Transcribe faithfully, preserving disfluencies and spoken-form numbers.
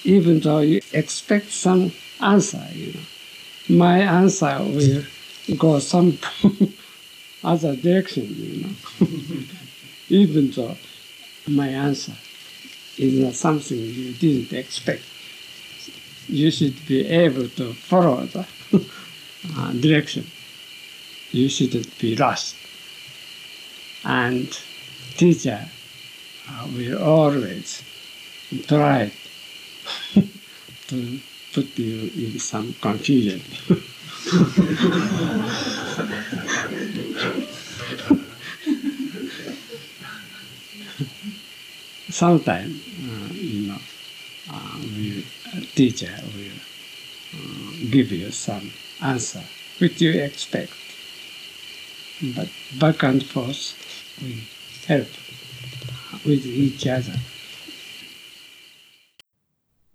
even though you expect some answer, you know, my answer will go some other direction, you know, even though my answer is not something you didn't expect. You should be able to follow the uh, direction. You shouldn't be lost. And teacher uh, will always try to put you in some confusion. Sometimes, uh, you know, uh, we, a teacher will uh, give you some answer which you expect. But back and forth, we help with each other.